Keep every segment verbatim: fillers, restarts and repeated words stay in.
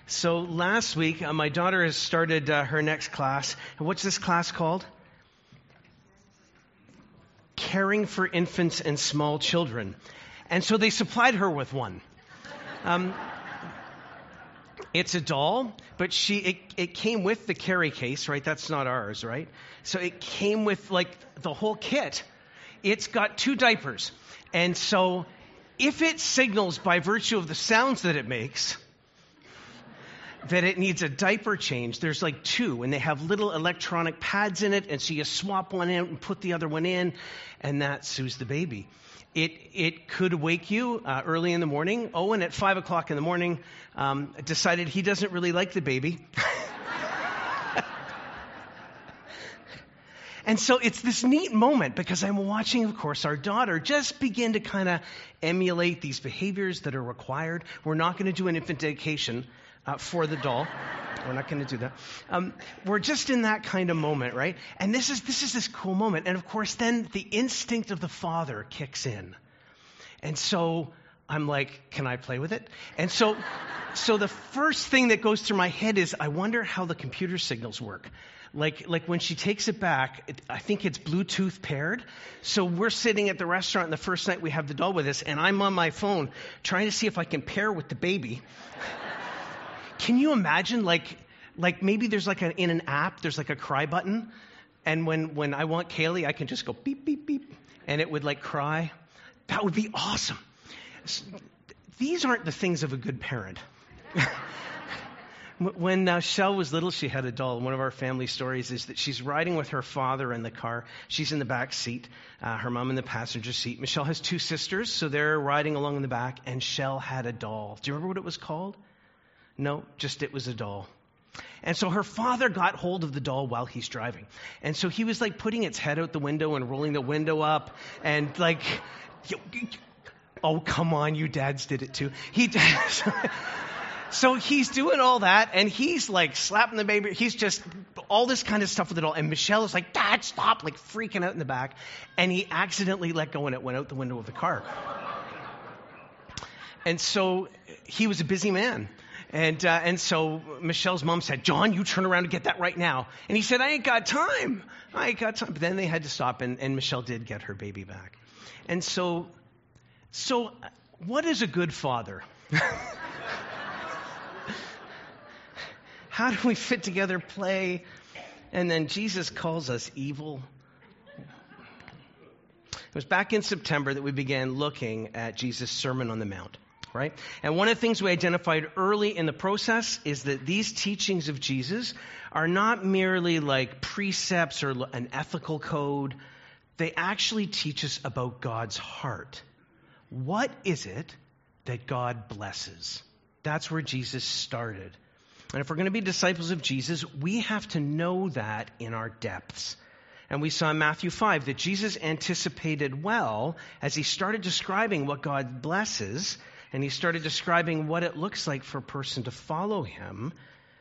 So last week, uh, my daughter has started uh, her next class. And what's this class called? Caring for Infants and Small Children. And so they supplied her with one. Um, it's a doll, but she it, it came with the carry case, right? That's not ours, right? So it came with like the whole kit. It's got two diapers. And so if it signals by virtue of the sounds that it makes that it needs a diaper change, there's like two, and they have little electronic pads in it, and so you swap one out and put the other one in, and that soothes the baby. It it could wake you uh, early in the morning. Owen at five o'clock in the morning um, decided he doesn't really like the baby. And so it's this neat moment because I'm watching, of course, our daughter just begin to kind of emulate these behaviors that are required. We're not going to do an infant dedication uh, for the doll. We're not going to do that. Um, we're just in that kind of moment, right? And this is this is this cool moment. And of course, then the instinct of the father kicks in. And so I'm like, can I play with it? And so, so the first thing that goes through my head is, I wonder how the computer signals work. Like, like when she takes it back, it, I think it's Bluetooth paired. So we're sitting at the restaurant, and the first night we have the doll with us, and I'm on my phone trying to see if I can pair with the baby. Can you imagine, like, like maybe there's like an, in an app, there's like a cry button, and when, when I want Kaylee, I can just go beep, beep, beep, and it would like cry. That would be awesome. These aren't the things of a good parent. When uh, Shell was little, she had a doll. One of our family stories is that she's riding with her father in the car. She's in the back seat, uh, her mom in the passenger seat. Michelle has two sisters, so they're riding along in the back, and Shell had a doll. Do you remember what it was called? No, just it was a doll. And so her father got hold of the doll while he's driving. And so he was like putting its head out the window and rolling the window up and like, oh, come on, you dads did it too. He does. So he's doing all that, and he's like slapping the baby. He's just all this kind of stuff with it all. And Michelle is like, Dad, stop, like freaking out in the back. And he accidentally let go, and it went out the window of the car. And so he was a busy man. And uh, and so Michelle's mom said, John, you turn around and get that right now. And he said, I ain't got time. I ain't got time. But then they had to stop, and, and Michelle did get her baby back. And so, so what is a good father? How do we fit together, play, and then Jesus calls us evil? It was back in September that we began looking at Jesus' Sermon on the Mount, right? And one of the things we identified early in the process is that these teachings of Jesus are not merely like precepts or an ethical code. They actually teach us about God's heart. What is it that God blesses? That's where Jesus started. And if we're going to be disciples of Jesus, we have to know that in our depths. And we saw in Matthew five that Jesus anticipated well as he started describing what God blesses, and he started describing what it looks like for a person to follow him.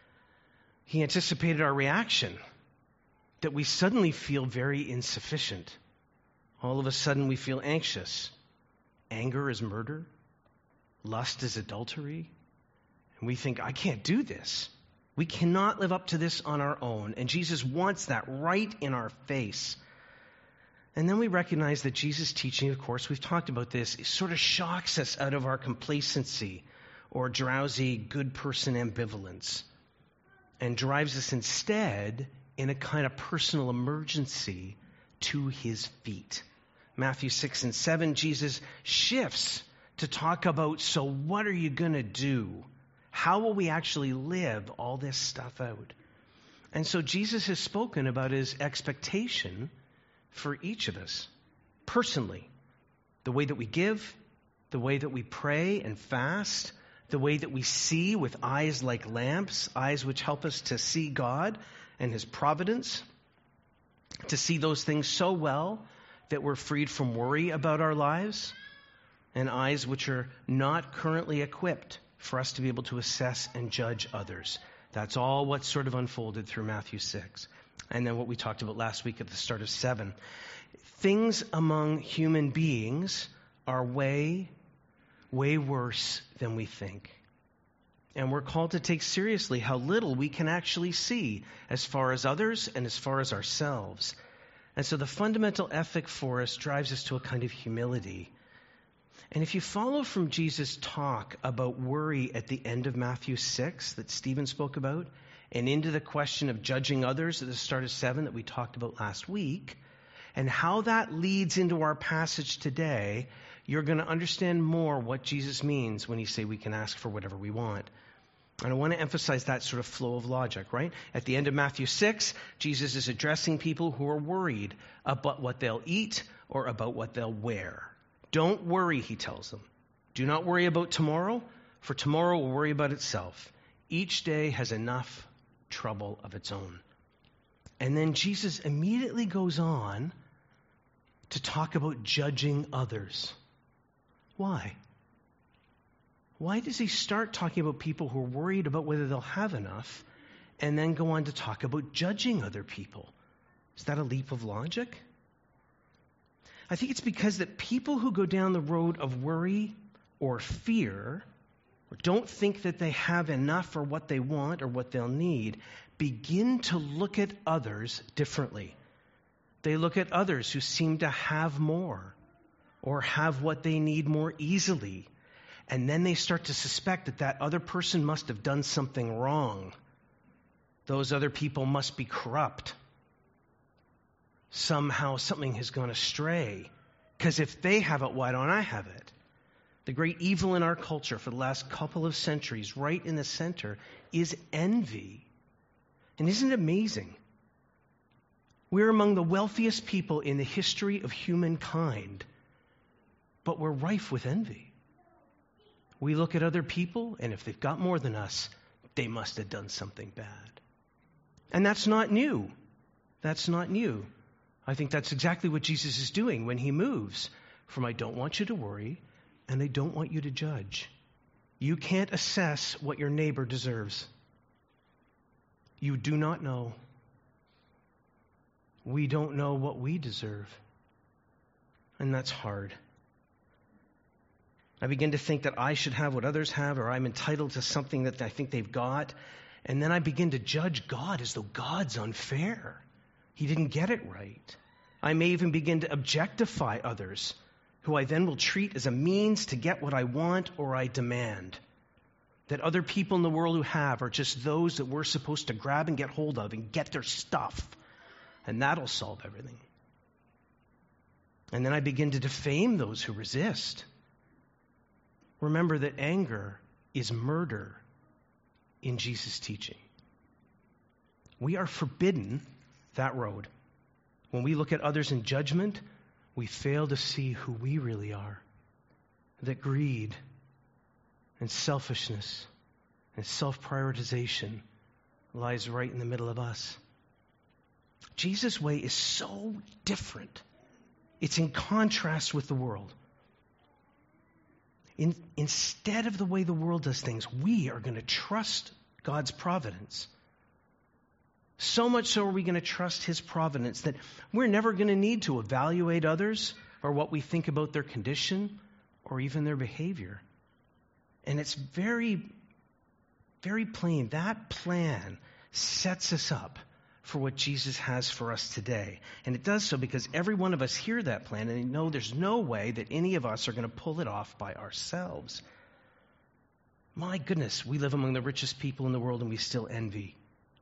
He anticipated our reaction, that we suddenly feel very insufficient. All of a sudden we feel anxious. Anger is murder. Lust is adultery. And we think, I can't do this. We cannot live up to this on our own. And Jesus wants that right in our face. And then we recognize that Jesus' teaching, of course, we've talked about this, it sort of shocks us out of our complacency or drowsy good person ambivalence and drives us instead in a kind of personal emergency to his feet. Matthew six and seven, Jesus shifts to talk about, so what are you going to do? How will we actually live all this stuff out? And so Jesus has spoken about his expectation for each of us, personally. The way that we give, the way that we pray and fast, the way that we see with eyes like lamps, eyes which help us to see God and his providence, to see those things so well that we're freed from worry about our lives, and eyes which are not currently equipped for us to be able to assess and judge others. That's all what sort of unfolded through Matthew six. And then what we talked about last week at the start of seven. Things among human beings are way, way worse than we think. And we're called to take seriously how little we can actually see as far as others and as far as ourselves. And so the fundamental ethic for us drives us to a kind of humility. And if you follow from Jesus' talk about worry at the end of Matthew six that Stephen spoke about, and into the question of judging others at the start of seven that we talked about last week, and how that leads into our passage today, you're going to understand more what Jesus means when he say we can ask for whatever we want. And I want to emphasize that sort of flow of logic, right? At the end of Matthew six, Jesus is addressing people who are worried about what they'll eat or about what they'll wear. Don't worry, he tells them. Do not worry about tomorrow, for tomorrow will worry about itself. Each day has enough trouble of its own. And then Jesus immediately goes on to talk about judging others. Why? Why does he start talking about people who are worried about whether they'll have enough and then go on to talk about judging other people? Is that a leap of logic? I think it's because that people who go down the road of worry or fear, or don't think that they have enough or what they want or what they'll need, begin to look at others differently. They look at others who seem to have more or have what they need more easily. And then they start to suspect that that other person must have done something wrong. Those other people must be corrupt. Somehow something has gone astray. Because if they have it, why don't I have it? The great evil in our culture for the last couple of centuries, right in the center, is envy. And isn't it amazing? We're among the wealthiest people in the history of humankind, but we're rife with envy. We look at other people, and if they've got more than us, they must have done something bad. And that's not new. That's not new. I think that's exactly what Jesus is doing when he moves from I don't want you to worry, and I don't want you to judge. You can't assess what your neighbor deserves. You do not know. We don't know what we deserve. And that's hard. I begin to think that I should have what others have, or I'm entitled to something that I think they've got. And then I begin to judge God as though God's unfair. He didn't get it right. I may even begin to objectify others, who I then will treat as a means to get what I want or I demand. That other people in the world who have are just those that we're supposed to grab and get hold of and get their stuff. And that'll solve everything. And then I begin to defame those who resist. Remember that anger is murder in Jesus' teaching. We are forbidden that road. When we look at others in judgment, we fail to see who we really are. That greed and selfishness and self-prioritization lies right in the middle of us. Jesus' way is so different. It's in contrast with the world. In, instead of the way the world does things, we are going to trust God's providence. So much so are we going to trust his providence that we're never going to need to evaluate others or what we think about their condition or even their behavior. And it's very, very plain. That plan sets us up for what Jesus has for us today. And it does so because every one of us hear that plan and know there's no way that any of us are going to pull it off by ourselves. My goodness, we live among the richest people in the world and we still envy.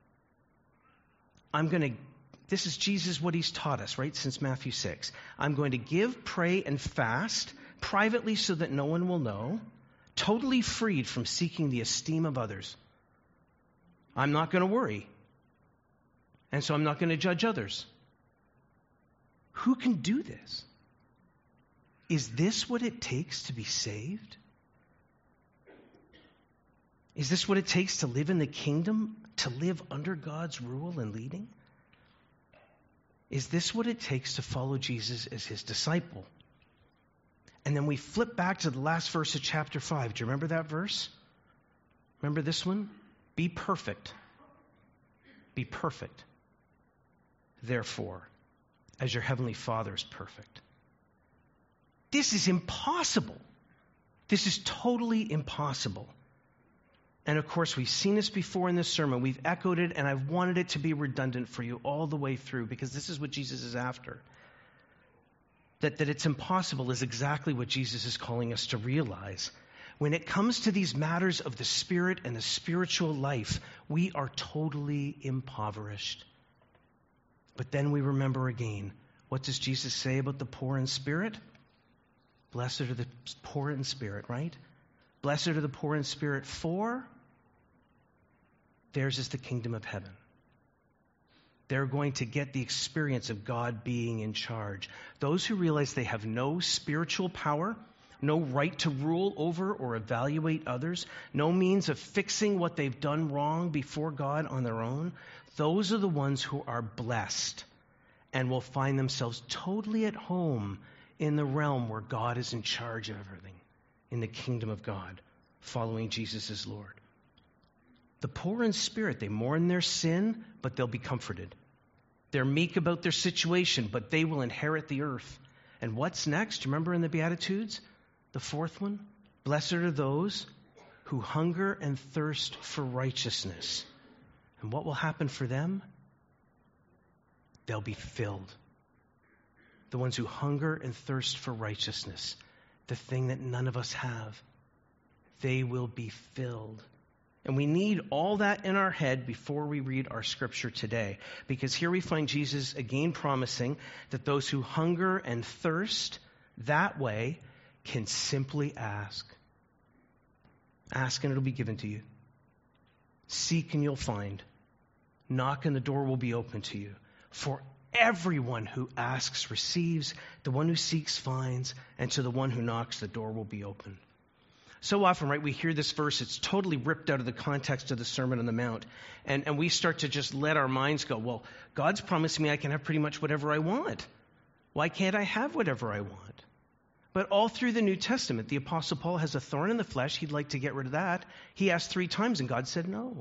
I'm going to, this is Jesus, what he's taught us, right, since Matthew six. I'm going to give, pray, and fast privately so that no one will know, totally freed from seeking the esteem of others. I'm not going to worry. And so I'm not going to judge others. Who can do this? Is this what it takes to be saved? Is this what it takes to live in the kingdom, to live under God's rule and leading? Is this what it takes to follow Jesus as his disciple? And then we flip back to the last verse of chapter five. Do you remember that verse? Remember this one? Be perfect. Be perfect. Therefore, as your heavenly Father is perfect. This is impossible. This is totally impossible. And of course, we've seen this before in this sermon. We've echoed it, and I've wanted it to be redundant for you all the way through, because this is what Jesus is after. That, that it's impossible is exactly what Jesus is calling us to realize. When it comes to these matters of the spirit and the spiritual life, we are totally impoverished. But then we remember again, what does Jesus say about the poor in spirit? Blessed are the poor in spirit, right? Blessed are the poor in spirit, for theirs is the kingdom of heaven. They're going to get the experience of God being in charge. Those who realize they have no spiritual power, no right to rule over or evaluate others, no means of fixing what they've done wrong before God on their own, those are the ones who are blessed and will find themselves totally at home in the realm where God is in charge of everything, in the kingdom of God, following Jesus as Lord. The poor in spirit, they mourn their sin, but they'll be comforted. They're meek about their situation, but they will inherit the earth. And what's next? Remember in the Beatitudes? The fourth one? Blessed are those who hunger and thirst for righteousness. And what will happen for them? They'll be filled. The ones who hunger and thirst for righteousness, the thing that none of us have, they will be filled. And we need all that in our head before we read our scripture today. Because here we find Jesus again promising that those who hunger and thirst that way can simply ask. Ask and it'll be given to you. Seek and you'll find. Knock and the door will be open to you. For everyone who asks receives, the one who seeks finds, and to the one who knocks the door will be opened. So often, right, we hear this verse, it's totally ripped out of the context of the Sermon on the Mount, and, and we start to just let our minds go, well, God's promised me I can have pretty much whatever I want. Why can't I have whatever I want? But all through the New Testament, the Apostle Paul has a thorn in the flesh. He'd like to get rid of that. He asked three times, and God said no.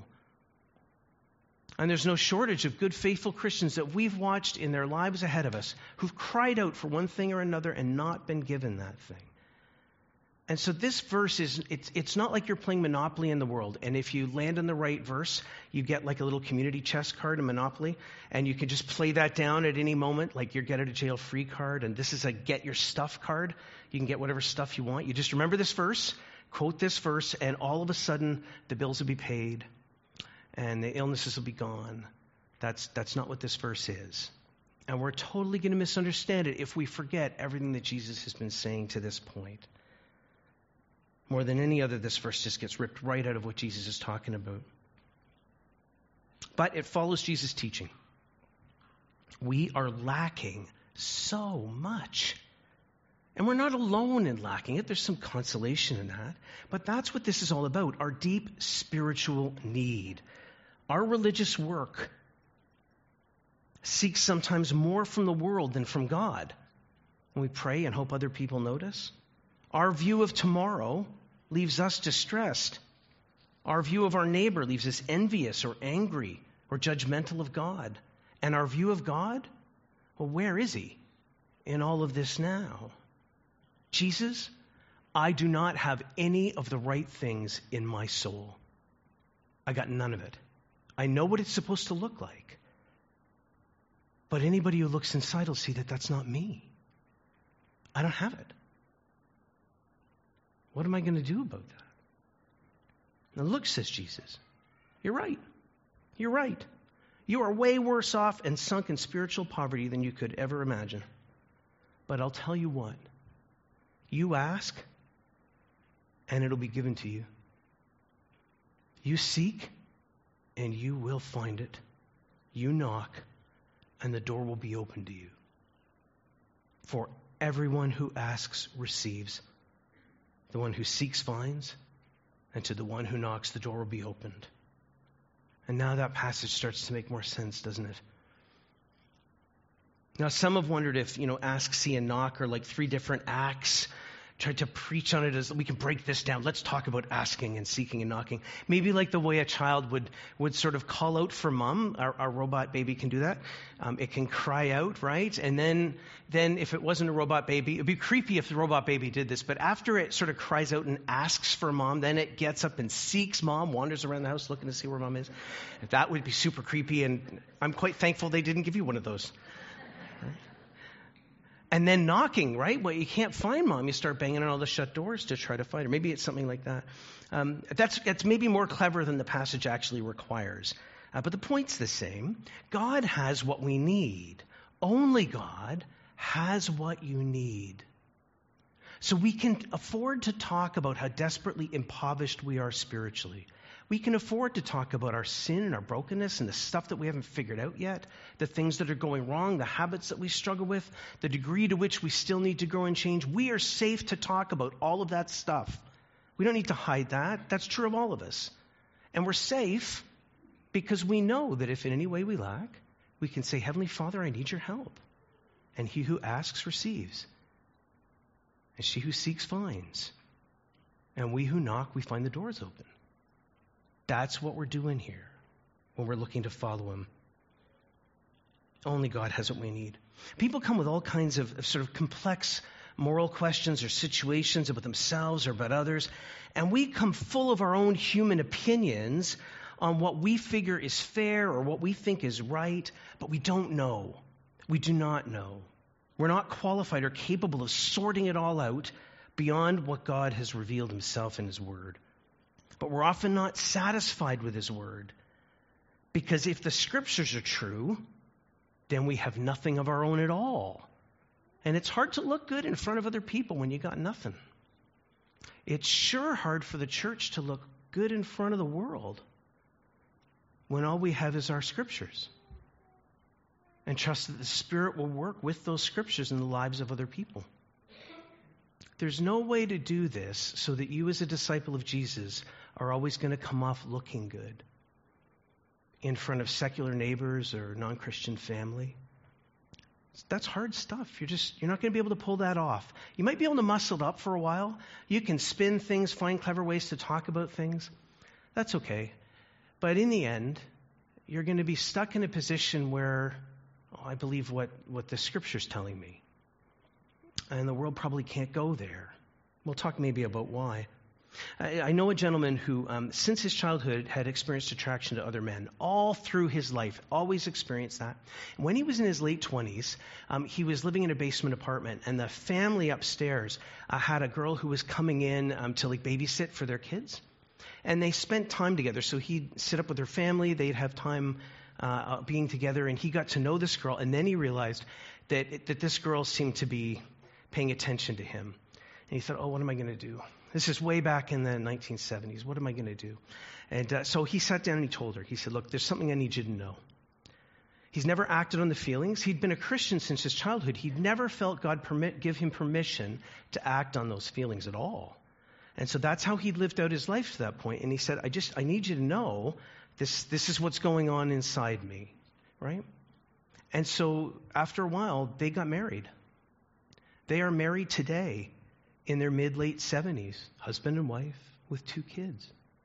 And there's no shortage of good, faithful Christians that we've watched in their lives ahead of us who've cried out for one thing or another and not been given that thing. And so this verse is, it's, it's not like you're playing Monopoly in the world. And if you land on the right verse, you get like a little community chest card in Monopoly, and you can just play that down at any moment, like your get out of jail free card. And this is a get your stuff card. You can get whatever stuff you want. You just remember this verse, quote this verse, and all of a sudden the bills will be paid and the illnesses will be gone. That's, that's not what this verse is. And we're totally going to misunderstand it if we forget everything that Jesus has been saying to this point. More than any other, this verse just gets ripped right out of what Jesus is talking about. But it follows Jesus' teaching. We are lacking so much. And we're not alone in lacking it. There's some consolation in that. But that's what this is all about, our deep spiritual need. Our religious work seeks sometimes more from the world than from God. And we pray and hope other people notice. Our view of tomorrow leaves us distressed. Our view of our neighbor leaves us envious or angry or judgmental of God. And our view of God? Well, where is he in all of this now? Jesus, I do not have any of the right things in my soul. I got none of it. I know what it's supposed to look like. But anybody who looks inside will see that that's not me. I don't have it. What am I going to do about that? Now look, says Jesus, you're right. You're right. You are way worse off and sunk in spiritual poverty than you could ever imagine. But I'll tell you what. You ask, and it'll be given to you. You seek, and you will find it. You knock, and the door will be open to you. For everyone who asks receives. The one who seeks finds, and to the one who knocks, the door will be opened. And now that passage starts to make more sense, doesn't it? Now, some have wondered if, you know, ask, see, and knock are like three different acts. tried to preach on it as we can break this down. Let's talk about asking and seeking and knocking. Maybe like the way a child would, would sort of call out for mom. Our, our robot baby can do that. Um, it can cry out, right? And then, then if it wasn't a robot baby, it'd be creepy if the robot baby did this. But after it sort of cries out and asks for mom, then it gets up and seeks mom, wanders around the house looking to see where mom is. That would be super creepy. And I'm quite thankful they didn't give you one of those. And then knocking, right? Well, you can't find mom. You start banging on all the shut doors to try to find her. Maybe it's something like that. Um, that's, that's maybe more clever than the passage actually requires. Uh, but the point's the same. God has what we need. Only God has what you need. So we can afford to talk about how desperately impoverished we are spiritually. We can afford to talk about our sin and our brokenness and the stuff that we haven't figured out yet, the things that are going wrong, the habits that we struggle with, the degree to which we still need to grow and change. We are safe to talk about all of that stuff. We don't need to hide that. That's true of all of us. And we're safe because we know that if in any way we lack, we can say, Heavenly Father, I need your help. And he who asks receives. And she who seeks finds. And we who knock, we find the doors open. That's what we're doing here when we're looking to follow him. Only God has what we need. People come with all kinds of, of sort of complex moral questions or situations about themselves or about others, and we come full of our own human opinions on what we figure is fair or what we think is right, but we don't know. We do not know. We're not qualified or capable of sorting it all out beyond what God has revealed himself in his word. But we're often not satisfied with his word, because if the scriptures are true, then we have nothing of our own at all. And it's hard to look good in front of other people when you got nothing. It's sure hard for the church to look good in front of the world when all we have is our scriptures. And trust that the Spirit will work with those scriptures in the lives of other people. There's no way to do this so that you as a disciple of Jesus are always going to come off looking good in front of secular neighbors or non-Christian family. That's hard stuff. You're just, you're not going to be able to pull that off. You might be able to muscle it up for a while. You can spin things, find clever ways to talk about things. That's okay. But in the end, you're going to be stuck in a position where, oh, I believe what, what the Scripture's telling me. And the world probably can't go there. We'll talk maybe about why. I, I know a gentleman who, um, since his childhood, had experienced attraction to other men. All through his life, always experienced that. When he was in his late twenties, um, he was living in a basement apartment, and the family upstairs uh, had a girl who was coming in um, to like babysit for their kids. And they spent time together. So he'd sit up with her family, they'd have time uh, being together, and he got to know this girl, and then he realized that, that this girl seemed to be paying attention to him. And he thought, oh, what am I going to do? This is way back in the nineteen seventies. What am I going to do? And uh, so he sat down and he told her. He said, look, there's something I need you to know. He's never acted on the feelings. He'd been a Christian since his childhood. He'd never felt God permit, give him permission to act on those feelings at all. And so that's how he'd lived out his life to that point. And he said, I just, I need you to know this, this is what's going on inside me, right? And so after a while, they got married. They are married today in their mid-late seventies, husband and wife with two kids.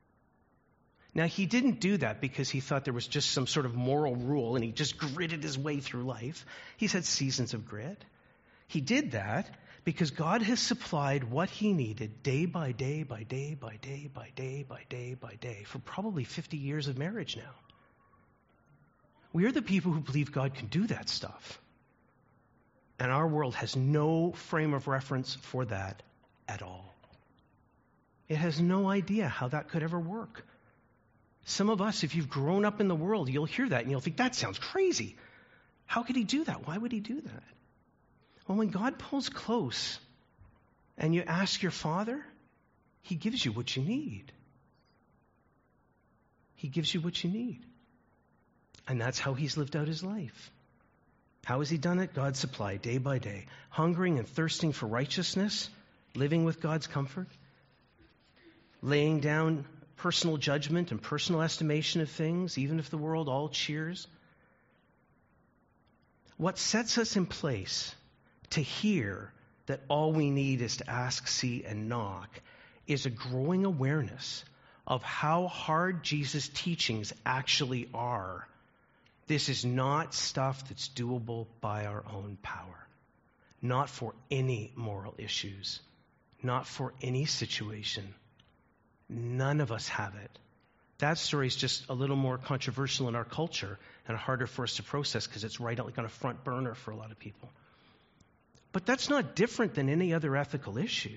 Now, he didn't do that because he thought there was just some sort of moral rule and he just gritted his way through life. He's had seasons of grit. He did that because God has supplied what he needed day by day, by day, by day, by day, by day, by day, for probably fifty years of marriage now. We are the people who believe God can do that stuff. And our world has no frame of reference for that at all. It has no idea how that could ever work. Some of us, if you've grown up in the world, you'll hear that and you'll think, that sounds crazy. How could he do that? Why would he do that? Well, when God pulls close and you ask your Father, he gives you what you need. He gives you what you need. And that's how he's lived out his life. How has he done it? God supplied day by day, hungering and thirsting for righteousness, living with God's comfort, laying down personal judgment and personal estimation of things, even if the world all cheers. What sets us in place to hear that all we need is to ask, see, and knock is a growing awareness of how hard Jesus' teachings actually are. This is not stuff that's doable by our own power, not for any moral issues, not for any situation. None of us have it. That story is just a little more controversial in our culture and harder for us to process because it's right like on a front burner for a lot of people. But that's not different than any other ethical issue.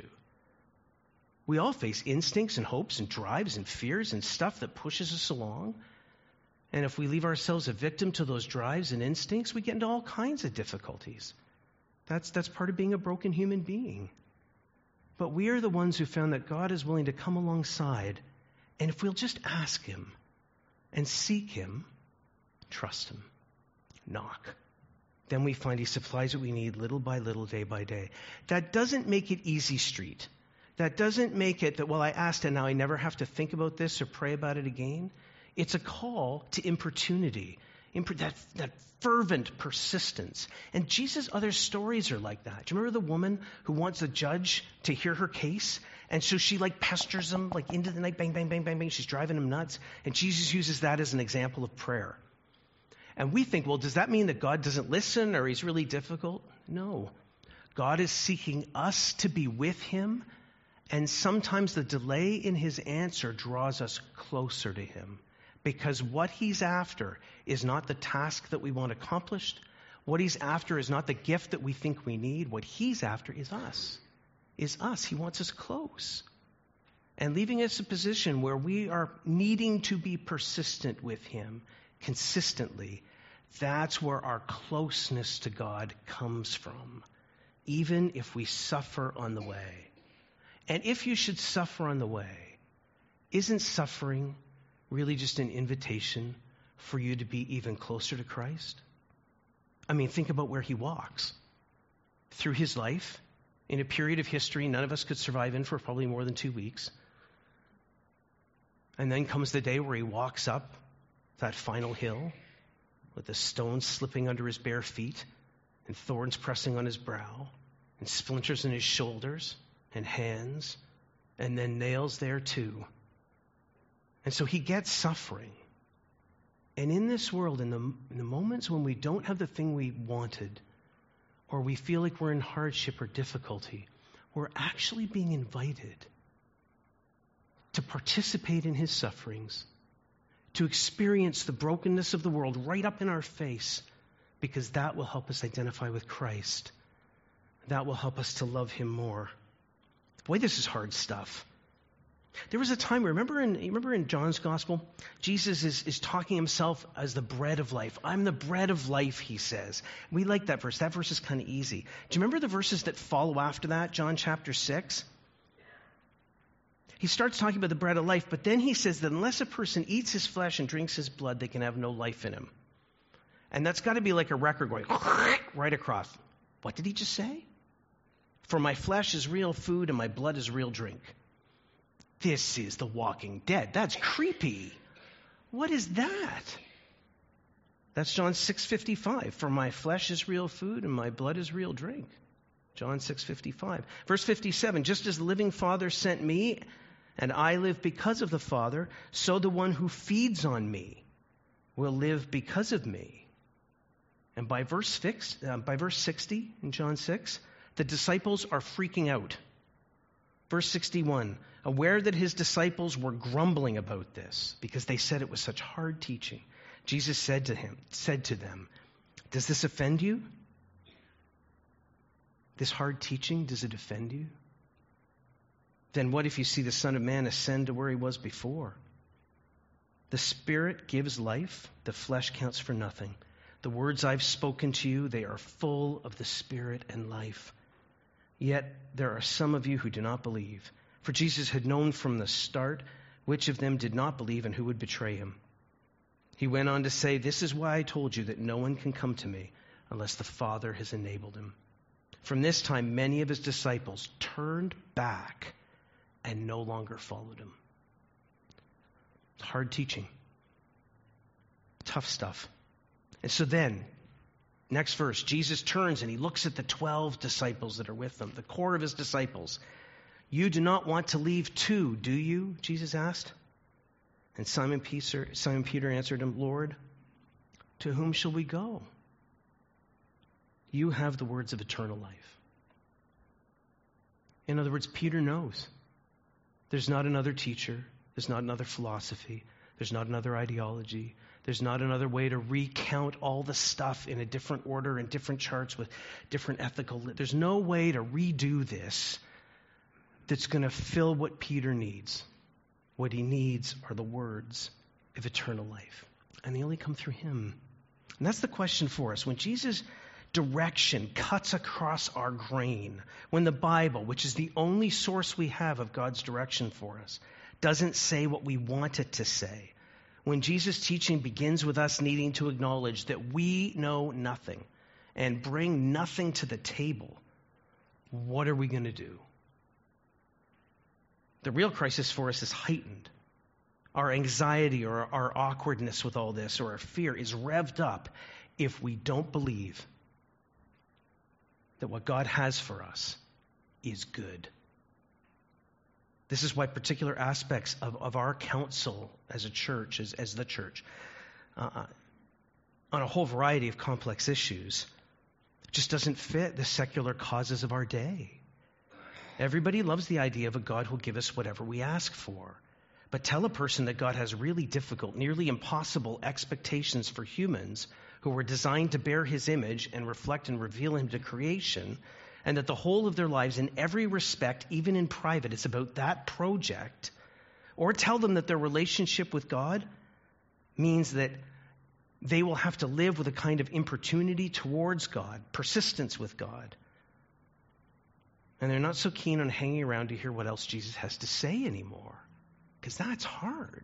We all face instincts and hopes and drives and fears and stuff that pushes us along. And if we leave ourselves a victim to those drives and instincts, we get into all kinds of difficulties. That's, that's part of being a broken human being. But we are the ones who found that God is willing to come alongside, and if we'll just ask him and seek him, trust him, knock, then we find he supplies what we need little by little, day by day. That doesn't make it easy street. That doesn't make it that, well, I asked and now I never have to think about this or pray about it again. It's a call to importunity, imp- that, that fervent persistence. And Jesus' other stories are like that. Do you remember the woman who wants a judge to hear her case? And so she like pesters him like into the night, bang, bang, bang, bang, bang. She's driving him nuts. And Jesus uses that as an example of prayer. And we think, well, does that mean that God doesn't listen or he's really difficult? No. God is seeking us to be with him. And sometimes the delay in his answer draws us closer to him. Because what he's after is not the task that we want accomplished. What he's after is not the gift that we think we need. What he's after is us. Is us. He wants us close. And leaving us a position where we are needing to be persistent with him consistently. That's where our closeness to God comes from. Even if we suffer on the way. And if you should suffer on the way, isn't suffering really just an invitation for you to be even closer to Christ? I mean, think about where he walks. Through his life, in a period of history none of us could survive in for probably more than two weeks. And then comes the day where he walks up that final hill with the stones slipping under his bare feet and thorns pressing on his brow and splinters in his shoulders and hands and then nails there too. And so he gets suffering. And in this world, in the, in the moments when we don't have the thing we wanted, or we feel like we're in hardship or difficulty, we're actually being invited to participate in his sufferings, to experience the brokenness of the world right up in our face, because that will help us identify with Christ. That will help us to love him more. Boy, this is hard stuff. There was a time, remember in, remember in John's gospel, Jesus is, is talking himself as the bread of life. I'm the bread of life, he says. We like that verse. That verse is kind of easy. Do you remember the verses that follow after that, John chapter six? He starts talking about the bread of life, but then he says that unless a person eats his flesh and drinks his blood, they can have no life in him. And that's got to be like a record going right across. What did he just say? For my flesh is real food and my blood is real drink. This is The Walking Dead. That's creepy. What is that? That's John six fifty-five. For my flesh is real food and my blood is real drink. John six fifty-five. Verse fifty-seven. Just as the living Father sent me and I live because of the Father, so the one who feeds on me will live because of me. And by verse six, uh, by verse sixty in John six, the disciples are freaking out. Verse sixty-one, aware that his disciples were grumbling about this because they said it was such hard teaching, Jesus said to him, said to them, does this offend you? This hard teaching, does it offend you? Then what if you see the Son of Man ascend to where he was before? The Spirit gives life, the flesh counts for nothing. The words I've spoken to you, they are full of the Spirit and life. Yet there are some of you who do not believe. For Jesus had known from the start which of them did not believe and who would betray him. He went on to say, this is why I told you that no one can come to me unless the Father has enabled him. From this time, many of his disciples turned back and no longer followed him. Hard teaching. Tough stuff. And so then, Next verse, Jesus turns and he looks at the twelve disciples that are with him, the core of his disciples. You do not want to leave too, do you? Jesus asked. And Simon Peter, Simon Peter answered him, Lord, to whom shall we go? You have the words of eternal life. In other words, Peter knows. There's not another teacher. There's not another philosophy. There's not another ideology. There's not another way to recount all the stuff in a different order and different charts with different ethical. There's no way to redo this that's going to fill what Peter needs. What he needs are the words of eternal life. And they only come through him. And that's the question for us. When Jesus' direction cuts across our grain, when the Bible, which is the only source we have of God's direction for us, doesn't say what we want it to say, when Jesus' teaching begins with us needing to acknowledge that we know nothing and bring nothing to the table, what are we going to do? The real crisis for us is heightened. Our anxiety or our awkwardness with all this or our fear is revved up if we don't believe that what God has for us is good. This is why particular aspects of, of our counsel as a church, as, as the church, uh, on a whole variety of complex issues, just doesn't fit the secular causes of our day. Everybody loves the idea of a God who'll give us whatever we ask for. But tell a person that God has really difficult, nearly impossible expectations for humans who were designed to bear his image and reflect and reveal him to creation, and that the whole of their lives in every respect, even in private, is about that project. Or tell them that their relationship with God means that they will have to live with a kind of importunity towards God, persistence with God. And they're not so keen on hanging around to hear what else Jesus has to say anymore, because that's hard.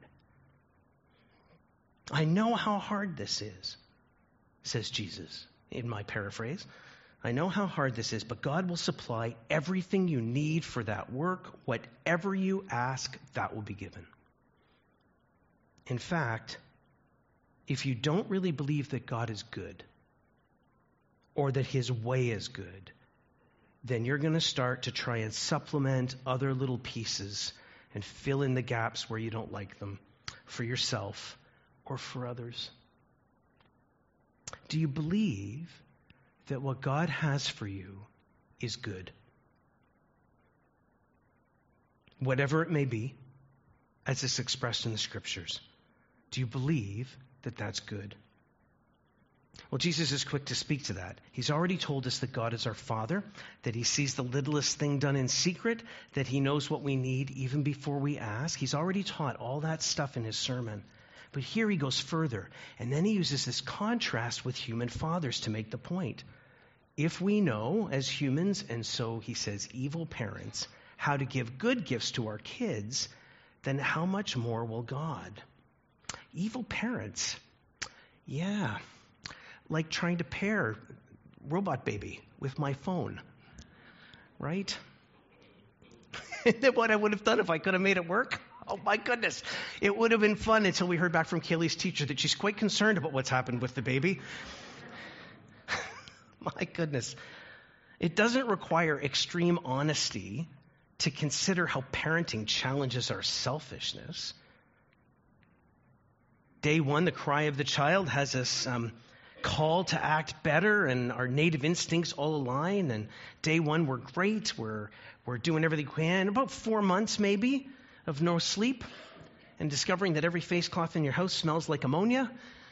I know how hard this is, says Jesus, in my paraphrase. I know how hard this is, but God will supply everything you need for that work. Whatever you ask, that will be given. In fact, if you don't really believe that God is good or that his way is good, then you're going to start to try and supplement other little pieces and fill in the gaps where you don't like them for yourself or for others. Do you believe that what God has for you is good? Whatever it may be, as it's expressed in the scriptures. Do you believe that that's good? Well, Jesus is quick to speak to that. He's already told us that God is our Father, that he sees the littlest thing done in secret, that he knows what we need even before we ask. He's already taught all that stuff in his sermon. But here he goes further, and then he uses this contrast with human fathers to make the point. If we know as humans, and so he says evil parents, how to give good gifts to our kids, then how much more will God? Evil parents, yeah, like trying to pair Robot Baby with my phone, right? What I would have done if I could have made it work? Oh my goodness. It would have been fun until we heard back from Kaylee's teacher that she's quite concerned about what's happened with the baby. My goodness. It doesn't require extreme honesty to consider how parenting challenges our selfishness. Day one, the cry of the child has us um, call to act better, and our native instincts all align. And day one, we're great. We're we're doing everything we can. About four months, maybe, of no sleep, and discovering that every face cloth in your house smells like ammonia.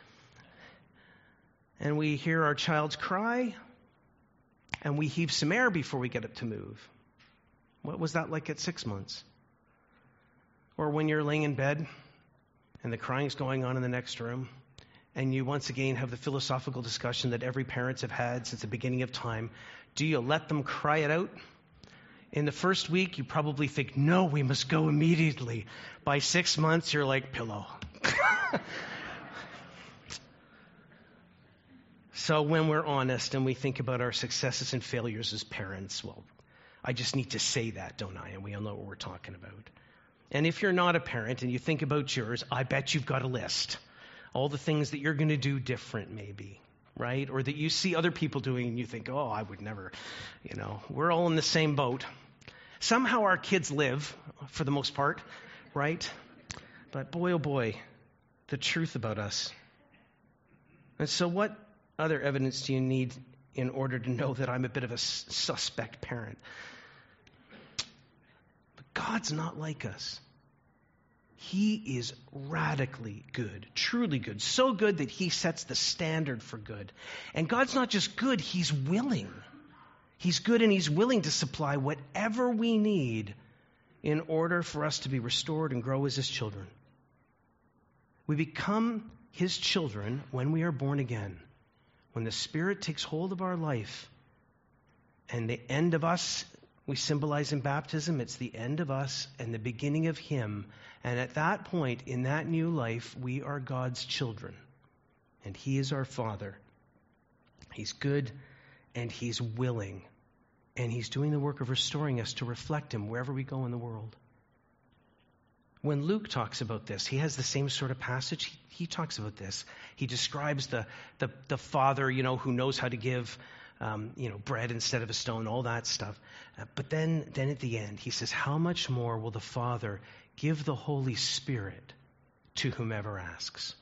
And we hear our child's cry, and we heave some air before we get it to move. What was that like at six months? Or when you're laying in bed, and the crying's going on in the next room, and you once again have the philosophical discussion that every parents have had since the beginning of time. Do you let them cry it out? In the first week, you probably think, no, we must go immediately. By six months, you're like, pillow. So when we're honest and we think about our successes and failures as parents, well, I just need to say that, don't I? And we all know what we're talking about. And if you're not a parent and you think about yours, I bet you've got a list. All the things that you're going to do different, maybe, right? Or that you see other people doing and you think, oh, I would never, you know, we're all in the same boat. Somehow our kids live, for the most part, right? But boy, oh boy, the truth about us. And so what other evidence do you need in order to know that I'm a bit of a suspect parent? But God's not like us. He is radically good, truly good, so good that he sets the standard for good. And God's not just good, he's willing. He's good and he's willing to supply whatever we need in order for us to be restored and grow as his children. We become his children when we are born again, when the Spirit takes hold of our life. And the end of us, we symbolize in baptism, it's the end of us and the beginning of him. And at that point, in that new life, we are God's children. And he is our Father. He's good and he's willing. And he's doing the work of restoring us to reflect him wherever we go in the world. When Luke talks about this, he has the same sort of passage. He, he talks about this. He describes the, the, the father, you know, who knows how to give, um, you know, bread instead of a stone, all that stuff. Uh, but then, then at the end, he says, how much more will the Father give the Holy Spirit to whomever asks?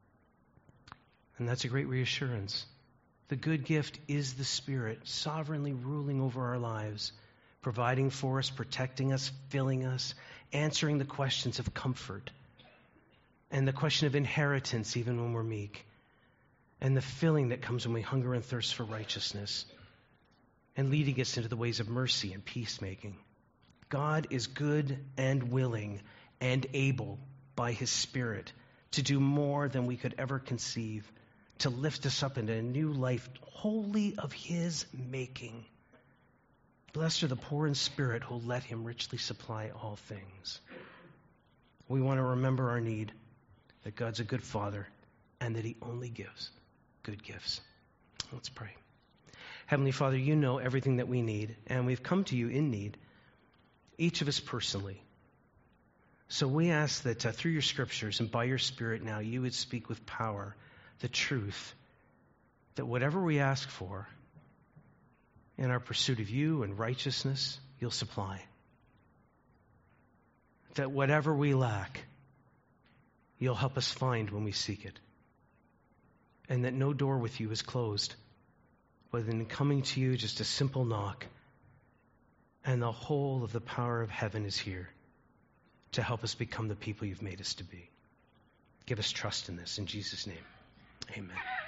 And that's a great reassurance. The good gift is the Spirit sovereignly ruling over our lives, providing for us, protecting us, filling us, answering the questions of comfort and the question of inheritance even when we're meek, and the filling that comes when we hunger and thirst for righteousness, and leading us into the ways of mercy and peacemaking. God is good and willing and able by his Spirit to do more than we could ever conceive, to lift us up into a new life wholly of his making. Blessed are the poor in spirit who let him richly supply all things. We want to remember our need, that God's a good Father, and that he only gives good gifts. Let's pray. Heavenly Father, you know everything that we need, and we've come to you in need, each of us personally. So we ask that uh, through your scriptures and by your Spirit now, you would speak with power the truth, that whatever we ask for, in our pursuit of you and righteousness, you'll supply. That whatever we lack, you'll help us find when we seek it. And that no door with you is closed, but in coming to you, just a simple knock, and the whole of the power of heaven is here to help us become the people you've made us to be. Give us trust in this. In Jesus' name, amen.